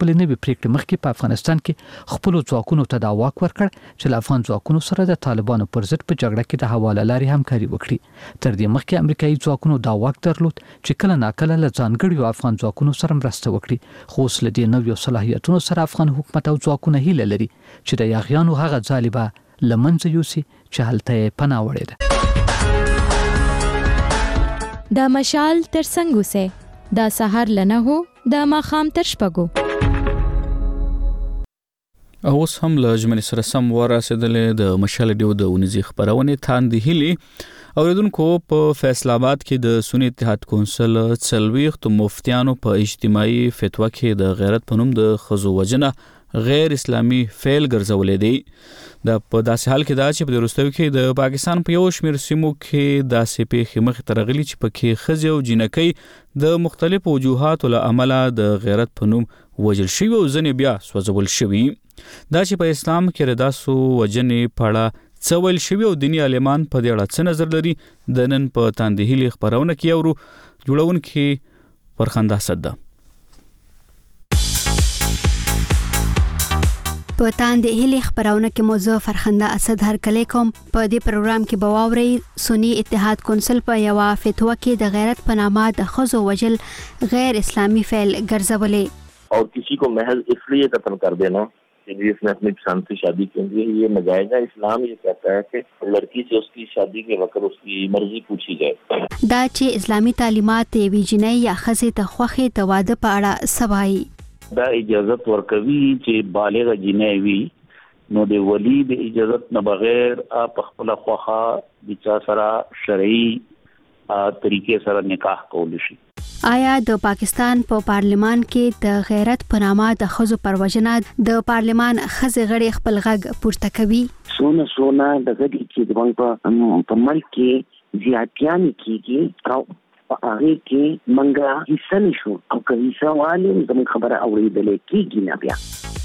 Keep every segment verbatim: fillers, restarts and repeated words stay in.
خپل نوي پریکړې مخکې په افغانستان کې خپل ځواکونو ته دا واک ورکړ چې له افغان ځواکونو سره د طالبانو پر ضد په جګړه کې د حواله لارې همکاري وکړي. تر دې مخکې امریکایي ځواکونو دا واک درلود چې کله ناکله له ځانګړیو افغان ځواکونو سره مرسته وکړي، خو اوس له دې نویو صلاحیتونو سره افغان حکومت او ځواکونه هیله لري چې د یاغیانو هغه ځالبه لمنځه یوسي چې هلته یې پناه وړې ده. د مشال تر څنګ اوسئ، د سحر له نهو د ماښام تر شپږو. اوس هم له ژمنې سره سم ورسېدلې د مشال ډیو د اونیزي خپرونې تاندې هیلې اوریدونکو. په فیصل آباد کې د سنی اتحاد کونسل څلوېښت مفتیانو په اجتماعي فتوا کې د غیرت په نوم د ښځو وژنه غیر اسلامي فعل ګرځولې دی. د په داسې حال کې دا چې په وروستیو کې د پاکستان په یو شمېر سیمو کې داسې پیښې مخې ته راغلي چې پکې ښځې او جینکۍ د مختلفو وجوهاتو له امله د غیرت په نوم وژل شوي او ځینې بیا سوځول شوي. دا چې په اسلام کې د داسو وژنې په اړه څه ویل شوي او دیني عالمان په دې اړه څه نظر لري، د نن په تاندې هیلې خپرونه کې اورو. جوړونکي فرخنده اسد ده. په تاندې هیلې خپرونه کې موضوع فرخنده اسد هرکلی کوم. په دې پروګرام کې به واورئ سنی اتحاد کونسل په یوه فتوا کې د غیرت په نامه د ښځو وژل غیر اسلامي فعل ګرځولې اور کسی کو محض اس لیے قتل کر دینا کہ جس نے اپنی پسند سے شادی کی ہے یہ ناجائز ہے. اسلام یہ کہتا ہے کہ لڑکی سے اس کی شادی کے وقت اس کی مرضی پوچھی جائے. دا چې اسلامي تعلیمات یوې جنۍ یا ښځې ته خوښې د واده په اړه څه وایي. دا اجازت ورکوي چې بالغه جنۍ وي نو د ولی د اجازت نه بغیر په خپل خوښه د چا سره شرعي طریقې سره نکاح کولی شي. آیا د پاکستان په پا پارلمان کې د غیرت په نامه د ښځو پر وژنه د پارلمان ښځې غړي خپل غږ پورته کوي؟ سونه سونه د غړي چې د په ملک کې زیاتیان کیږي او په هغه کې منګه حصہ نشو او که حصہ والي زموږ خبره اورېدلې کیږي نه. بیا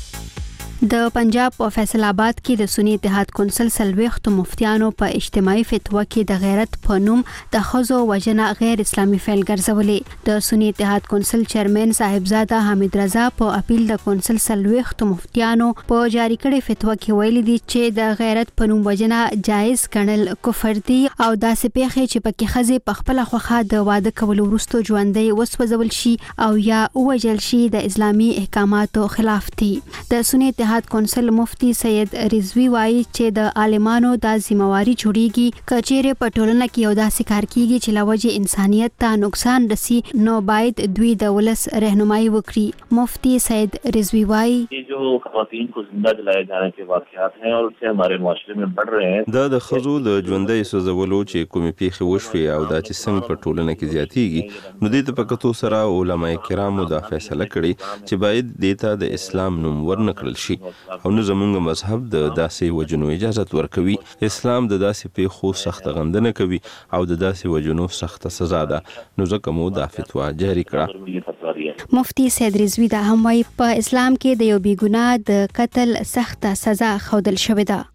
د پنجاب په فیصل آباد کې د سنی اتحاد کونسل څلوېښت مفتیانو په اجتماعي فتوا کې د غیرت په نوم د ښځو وژنه غیر اسلامي فعل ګرځولې. د سنی اتحاد کونسل چیرمن صاحبزاده حمید رضا په اپیل د کونسل څلوېښت مفتیانو په جاری کړي فتوا کې ویلي دي چې د غیرت په نوم وژنه جایز ګڼل کفر دي او داسې پیښې چې پکې ښځې په خپله خوښه د واده کولو وروسته ژوندۍ وسوځول شي او یا ووژل شي د اسلامي احکاماتو خلاف دي. د سنی اتحاد کونسل مفتی سید رضوی وایي چې د عالمانو د ذمہواری جوړیږي کچېره په ټولنه کې یو داسې کار کیږي چې لوجه انسانیت ته نقصان رسي نو باید دوی د ولس رهنمایي وکړي. مفتی سید رضوی وایي جو خواتین کو زندہ جلائے جانے کے واقعات ہیں اور اس سے ہمارے معاشرے میں بڑھ رہے ہیں. دا د ښځو د ژوندۍ سوځولو چې کومې پیښې وشوي او دا چې څنګه په ټولنه کې زیاتیږي نو دې ته په کتو سره علما کرامو دا فیصله کړې چې باید دې ته د اسلام نوم ورنکړل شي او نو زمونږ مذهب د داسې وجنو اجازت ورکوي. اسلام د داسې پیښو سخت غندنه کوي او د داسې وجنو سخت سزا ده نو ځکه مو دا فتوا جاری کړه. مفتی سید رضوی دا هم وایي په اسلام کې د یو بې ګناه د قتل سخت سزا ښودل شوې ده.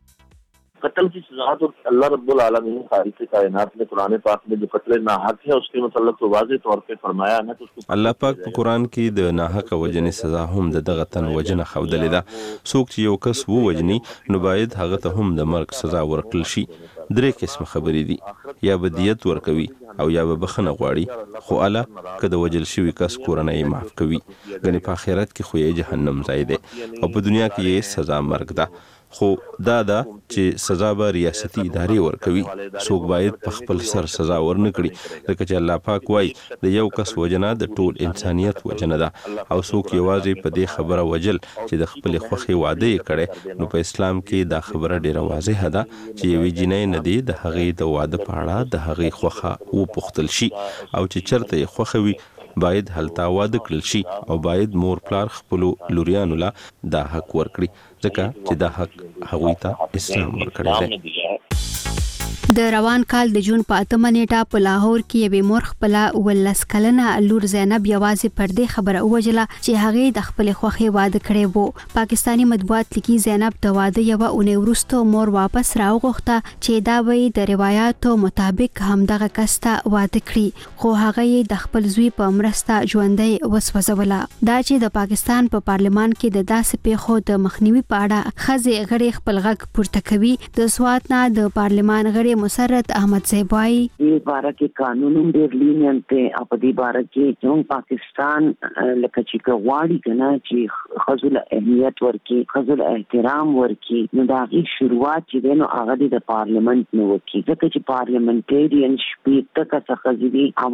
قتل کی سزا تو اللہ رب العالمین خالق کائنات نے قرآن پاک میں جو قتل ناحق ہے اس کے متعلق تو واضح طور پہ فرمایا ہے تو اس کو الله پاک په قرآن کې د ناحق وجنې سزا هم د دغه تن وجنه ښودلې ده. څوک چې یو کس ووجني نو باید هغه ته هم د مرګ سزا ورکړل شي. درې قسم خبرې دي، یا به دیت ورکوي او یا به بخښنه غواړي، خو الله که د وجل شوي کس کورنۍ معاف کوي. ګنې په آخرت کې خو یې جهنم ځای دی او په دنیا کې یې سزا مرګ ده. خو دا ده چې سزا به ریاستي ادارې ورکوي. څوک باید په خپل سر سزا ورنکړي ځکه چې الله پاک وایي د یو کس وجنه د ټول انسانیت وجنه ده او څوک یوازې په دې خبره وجل چې د خپل خوښې واده یې کړی نو په اسلام کې دا خبره ډیره واضحه ده چې یوې جنۍ نه دی د هغې د واده په اړه د هغې خوښه وپوښتل شي او چې چرته یې خوښه وي باید هلته واده کړل شي او باید مور پلار خپلو لوریانو له دا حق ورکړي ځکه چې دا حق هغوی ته اسلام ورکړی دی. د روان کال د جون په اتمه نیټه په لاهور کې یوې مور خپله ولس کلنه لور زینب یوازې پر دې خبره ووجله چې هغې د خپلې خوښې واده کړی و. پاکستاني مطبوعات لیکي زینب د واده یوه اونۍ وروسته مور واپس راوغوښته چې دا به یې د روایاتو مطابق همدغه کس ته واده کړي، خو هغه یې د خپل زوی په مرسته ژوندۍ وسوځوله. دا چې د پاکستان په پا پارلمان کې د داسې پیښو د مخنیوي په اړه ښځې غړي خپل غږ پورته کوي. د سوات نه د پارلمان غړي مسرت احمد صاحب وايي دې باره کې قانون ډېر لینینټ دی او په دې باره کې چې پاکستان لکه چې غواړي کنه چې ښځو له اهمیت ورکړي، ښځو له احترام ورکړي، نو د هغې شروعات چې دی نو هغه د پارلمنت نه وکړي، ځکه چې پارلمنټیرین شپېته کسه ښځې دي او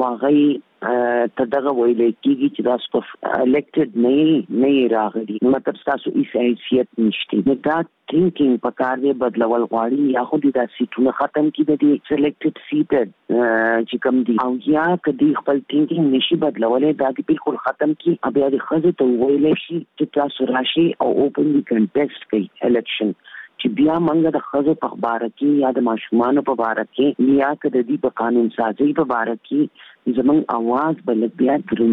هغه ته دغه ویل کېږي چې دا په الیکټډ نه نه راغلي، مطلب تاسو هیڅ حیثیت نشته. نو دا ټینکینګ په کار دی بدلول غواړي یا خو دا سیټونه ختم کړي د دې سلیکټډ سیټ چې کوم دي او یا کدي خپل ټینکینګ نشي بدلولای دا دې بالکل ختم کړي. بیا د ښځو ته ویل شي چې تاسو راشي او اوپنلی کنټیسټ کوي الیکشن، چې بیا منګه د ښځو په باره کې یا د ماشومانو په باره کې یا که د دې په قانون سازي په باره کې زمونږ اواز بل بیا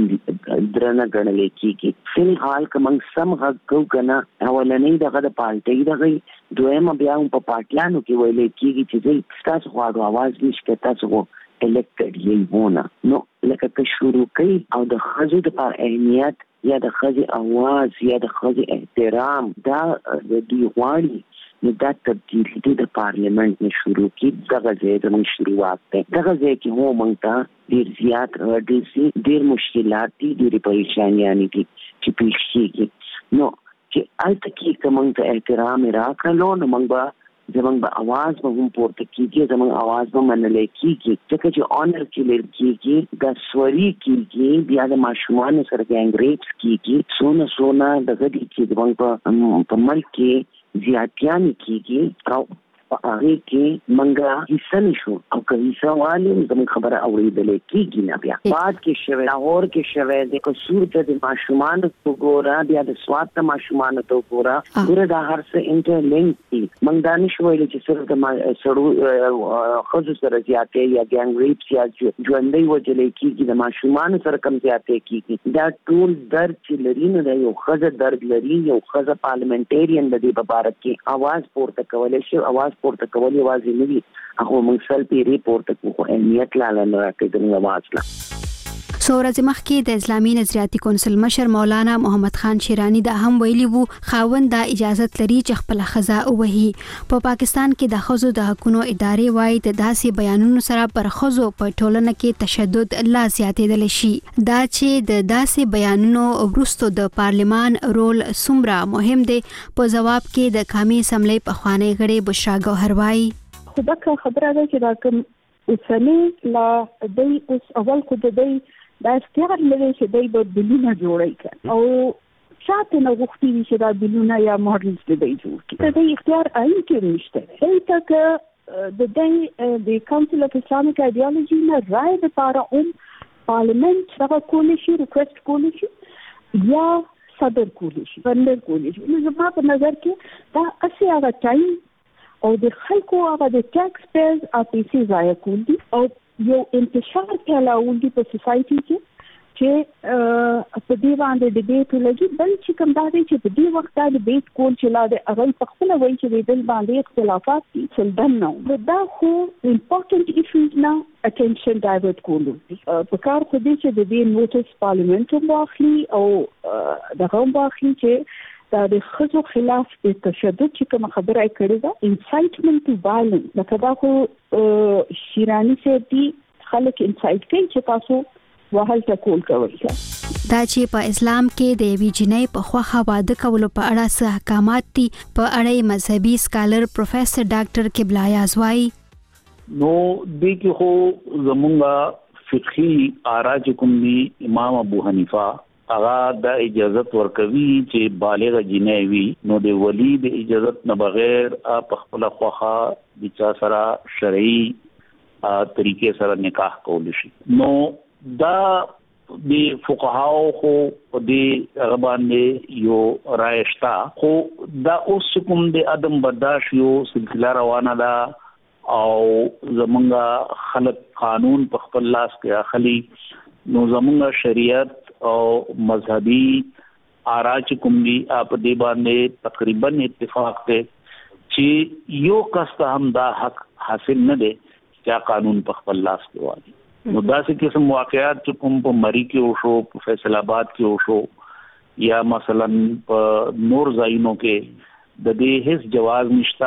درنه ګڼل کېږي. فی الحال که موږ سم غږ کوو که نه، اولنۍ دغه د پارټۍ دغه دویمه بیا هم په پارټیانو کې ویلی کېږي چې زه ستاسو غواړو اواز نشته، تاسو خو الکټډ یې ونه. نو لکه که شروع کوي او د ښځو دپاره اهمیت یا د ښځې اواز یا د ښځې احترام دا د دوی غواړي، نو دا تبدیلي د پارلیمنت نه شروع کی. دغه ځای زموږ شروعات دی، دغه ځای کې هو موږ ته ډېر زیات ډېر سي ډېر مشکلات دي، ډېرې پریشانیانې دي چې پیښ کېږي. نو چې هلته کې که موږ ته احترام یې راکړلو نو موږ به زموږ به اواز به هم پورته کېږي، زموږ اواز به منلی کېږي، ځکه چې آنر کیلر کېږي، د سوري کېږي، بیا د ماشومانو سره ګینګ ریپس کېږي، څونه څونه دغه دي چې زموږ په ملک کې زیاتیانې کېږي او په هغې کې موږ حصه نه شو او که حصه والیم زموږ خبره اورېدلی کېږي نه. بیا باد کې شوی، لاهور کې شوی دی، قصور ته د ماشومانو ته وګوره، بیا د سوات ته ماشومانو ته وګوره، ګوره دا هر څه انټرلینک دي. موږ دا نه شو ویلی چې صرف د سړو ښځو سره زیاتې یا ګینګ ریپس یا ژوندۍ وژلی کېږي، د ماشومانو سره کم زیاتې کېږي. دا ټول درد چې لري نو دا یو ښځه درد لري، یو ښځه پارلمنټیرین د دې په باره کې اواز پورته کولی شي. اواز پورته کول یوازې نه وي، هغه موږ سل پیرې پورته کړو خو اهمیت لا نه راکوي زموږ اواز لا. څو ورځې مخکې د اسلامي نظریاتي کونسل مشر مولانا محمد خان شیرانی دا هم ویلي وو خاوند دا اجازت لري چې خپله ښځه ووهي. په پاکستان کې د ښځو د حقونو ادارې وایي د داسې بیانونو سره پر ښځو په ټولنه کې تشدد لا زیاتېدلی شي. دا چې د داسې بیانونو وروسته د پارلمان رول څومره مهم دی، په ځواب کې د قومي اسمبلۍ پخوانی غړی بشرا ګوهر وایي خو دا خبره ده چې دا کوم اوسنی لا دی اوس اول خو د دی دا اختیار لري چې دی به بلونه جوړی کړي او شاته نه غوښتي چې دا بلونه یا ماډلز د دی جوړ کړي. د دی اختیار آئین کې نشته. هلته که د دی د کونسل اف اسلامیک ایډیالوژي نه رای دپاره هم پارلمنت دغه کولی شي، ریکویسټ کولی شي یا صدر کولی شي، بندر کولی شي. نو زما په نظر کې دا هسې هغه ټایم او د خلکو هغه د ټیکس پیرز او پیسې ضایع کول دي او یو انتشار پھیلاول دي په سوسایټي کې چې په دې باندې ډیبیټ ولګي. بل چې کوم دا دی چې په دې وخت دا ډیبیټ کول چې لا د هغوی په خپله وایي چې د دل باندې اختلافات دي سلدن نه و، دا خو امپورټنټ ایشوز نه اټینشن ډایورټ کولو دي. په کار خو دی چې د دې نوټس پارلمنټ هم واخلي او دغه هم واخلي چې دا د ښځو خلاف د تشدد چې کومه خبره یې کړې ده انسایټمنټ ټو وایلنس، لکه دا خو شیراني صاحب دي خلک انسایټ کوي چې تاسو وهل ټکول کوئ. دا چې په اسلام کې د یوې جنۍ په خوښه واده کولو په اړه څه احکامات دي، په اړه یې مذهبي سکالر پروفیسر ډاکټر قبله یاز وایي نو دې کې خو زمونږ فقهي آرا چې کوم دي امام ابو حنیفه هغه د اجازت ورکوي چې بالغ جنۍ وي نو د ولی د اجازت نه بغیر په خپل خوخه د چا سره شرعي طریقې سره نکاح کول شي. نو دا د فقهاو خو د هغه باندې یو رایشتا خو دا اوس کوم د عدم برداشت یو سلسله روانه ده او زمونږ خلک قانون په خپل لاس کې اخلي نو زمونږ شریعت او مذهبي آرا چې کوم دي په دې باندې تقریبا اتفاق دی چې یو کس ته هم دا حق حاصل نه دی چې قانون په خپل لاس کې والی. نو داسې قسم واقعات چې کوم په مری کې وشو، په فیصل آباد کې وشو یا مثلا په نور ځایونو کې د دې هیڅ جواز نشته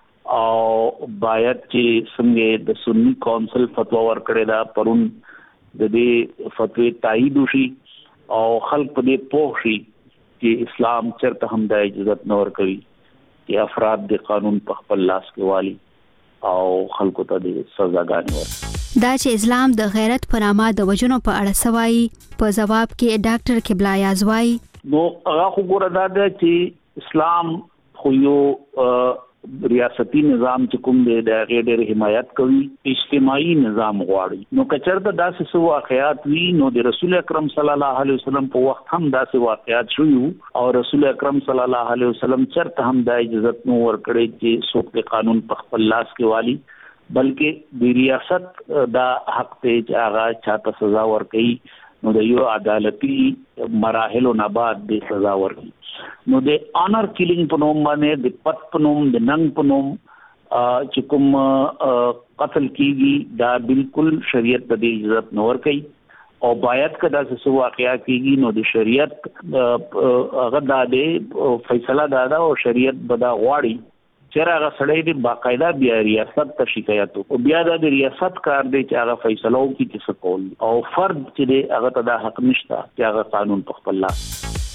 او باید چې څنګه د سنی کونسل فتوا ورکړې ده پرون د دې فتوی تایید وشي او خلک په دې پوه شي چې اسلام چرته هم د اجازه نه ورکوي چې افراد د قانون په خپل لاس کې والی او خلکو ته د سزاګانې ورکړي. دا چې اسلام د غیرت په نامه د وجنو په اړه سوای په جواب کې ډاکټر قبلا یاز وایي نو هغه خو ګوره دا ده چې اسلام خو یو ریاستي نظام چې کوم دی د هغې ډېر حمایت کوي، اجتماعي نظام غواړي. نو که چېرته داسې څه واقعات وي نو د رسول اکرم صلی الله علیه وسلم په وخت هم داسې واقعات شوي او رسول اکرم صلی الله علیه وسلم چېرته هم دا اجازت نه ورکړی چې څوک د قانون په خپل لاس کې والي، بلکې د ریاست دا حق دی چې هغه چاته سزا ورکوي نو د یو عدالتي مراحلو نه بعد د سزا ورکوي. نو د آنر کیلینګ په نوم باندې د پت په نوم د ننګ په نوم چې کوم قتل کیږي دا بالکل شریعت د دې اجازت نه ورکوي او باید که داسې څه واقعا کیږي نو د شریعت هغه دا دی فیصله دا ده او شریعت به دا غواړي چې هغه سړی د باقاعده بیا ریاست ته شکایت وکړي. بیا د ریاست کار دی چې هغه فیصله وکړي چې څه کول او فرد چې دی هغه ته دا حق نشته چې هغه قانون په خپل لاس.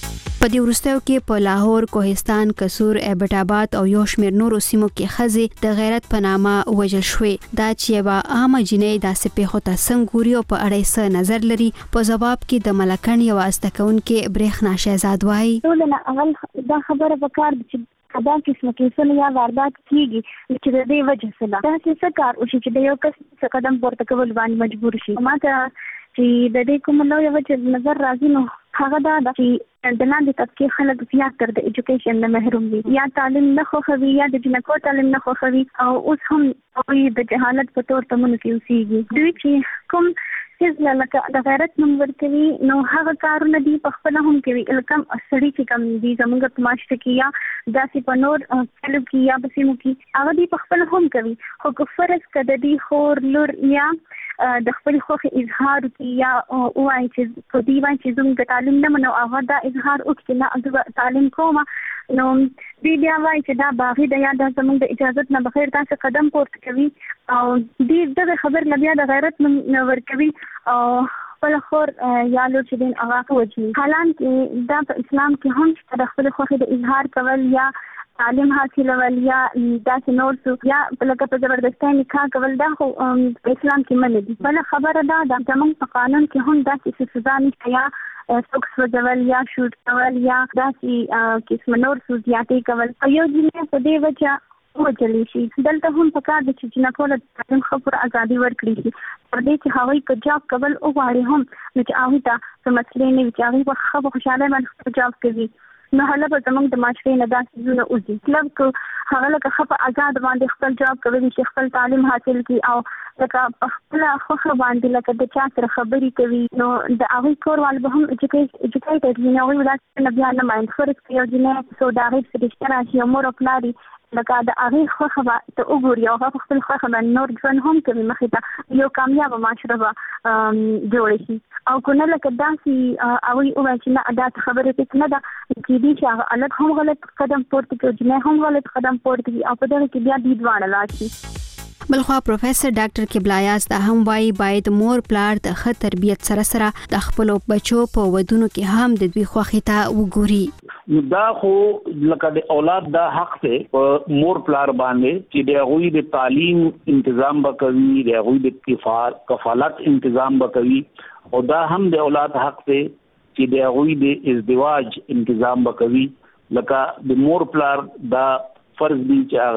په دې وروستیو کې په لاهور، کوهستان، قصور، ایبټ آباد او یو شمېر نورو سیمو کې ښځې د غیرت په نامه وژل شوې. دا چې یوه عامه جینۍ داسې پیښو ته څنګه ګوري او په اړه یې څه نظر لري، په ځواب کې د ملکن یوه زده کوونکې برېښنا شهزاد وایي ټولو نه اول دا خبره پکار ده چې دا قسمه کیسونه یا واردات کیږي چې د دې وجه څه ده، داسې څه کار وشي چې د یو کس څه قدم پورته کول باندې مجبور شي. ما ته چې د دې کوم نوې وجه نظر راځي نو هغه دا ده چې د لاندې طبقې خلک زیات تر د ایجوکیشن نه محروم دي، یا تعلیم نه خوښوي یا د جنکو تعلیم نه خوښوي او اوس هم هغوی د جهالت په طور تمونو کې اوسېږي. دوی چې کوم څیز لکه د غیرت نوم ورکوي نو هغه کارونه دي په خپله هم کوي، لکه سړي چې کوم دي زموږ په معاشره کې یا داسې په نور کلو کې یا په سیمو کې هغه دي په خپله هم کوي. خو که فرض که د دې خور لور یا د خپل خوښې اظهار وکړي یا ووایي چې په دې وایي چې زموږ تعلیم نه منو هغه دا اظهار وکړي نه زه تعلیم کومه نو دوی بیا وایي چې دا باغي ده یا دا زموږ د اجازت نه بغیر داسې قدم پورته کوي او دوی دغه خبر نه بیا د غیرت نه ورکوي او خپل خور یا لور چې دین هغه وجني. حالانکه دا په اسلام کې هم شته د خپل خوښې د اظهار کول یا تعلیم حاصلول یا داسې نور څه یا لکه په زبردستۍ نکاح کول دا خو په اسلام کې منع دي. بله خبره دا ده زموږ په قانون کې هم داسې څه سزا نشته یا څوک سوځول یا شوټ کول یا داسې قسم نور څه زیاتې کول او یو جنۍ په دې وجه ووجلی شي. دلته هم پکار ده چې جنکو له تعلیم ښه پوره ازادي ورکړي شي تر دې چې هغوی که جاب کول وغواړي هم نو چې هغوی ته څه مسلې نه وي چې هغوی به ښه په خوشحالۍ باندې خپل جاب کوي نو هله به زموږ د معاشرې نه دا څیزونه وځي. مطلب که هغه لکه ښه په ازاد باندې خپل جاب کولی شي، خپل تعلیم حاصل کړي او لکه په خپله خوښه باندې لکه د چا سره خبرې کوي نو د هغوی کوروال به هم ایجوکیټډ وي نو هغوی به داسې نه بیا نه مایند فرض کړي یو جنۍ څو د هغې پسې رشته راشي او مور او پلار لکه د هغې خوښه به ته وګوري او هغه په خپل خوښه باندې نور ژوند هم کوي مخې ته یو کامیابه معاشره به جوړه شي. او که نه لکه داسې هغوی ووایي چې نه دا خبرې هېڅ نه ده کېدای شي هغه هلک هم غلط قدم پورته کړي او جنۍ هم غلط قدم پورته کړي او په دغه کې بیا دوی دواړه لاړ شي. بلخوا پروفیسر ډاکټر قبلا یاز دا هم وایي باید مور پلار د ښه تربیت سره سره د خپلو بچو په ودونو کې هم د دوی خوښې ته وګوري. نو دا خو لکه د اولاد دا حق دی په مور پلار باندې چې د هغوی د تعلیم تنظیم به کوي، د هغوی د کفالت تنظیم به کوي او دا هم د اولاد حق دی چې د هغوی د ازدواج تنظیم به کوي. لکه د مور پلار دا فرض دی چې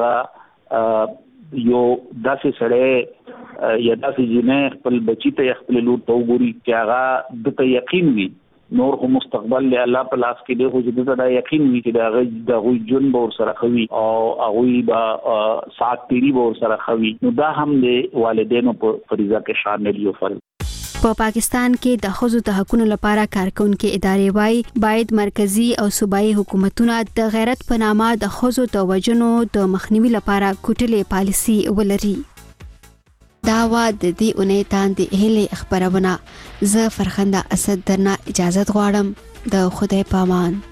هغه یو داسې سړی یا داسې جنۍ خپل بچی ته خپل لور ته وګوري چې هغه دته یقین وي نور خو مستقبل له الله په لاس کې دی، خو چې دا یقین وي چې دا غي د غوي جون به سره خوي او هغه به سات پیری به سره خوي، نو دا هم د والدینو په فریضه کې شامل یو فرض. په پاکستان کې د ښځو د حقوقو لپاره کارکونکو ادارې وايي باید مرکزی او صوبایي حکومتونه د غیرت په نامه د ښځو د وژنو د مخنیوي لپاره کوټلې پالیسي ولري. دا وا د دې اونۍ تاندې هلي خبرونه. زه فرخنده اسد درنه اجازه غواړم. د خدای پامان.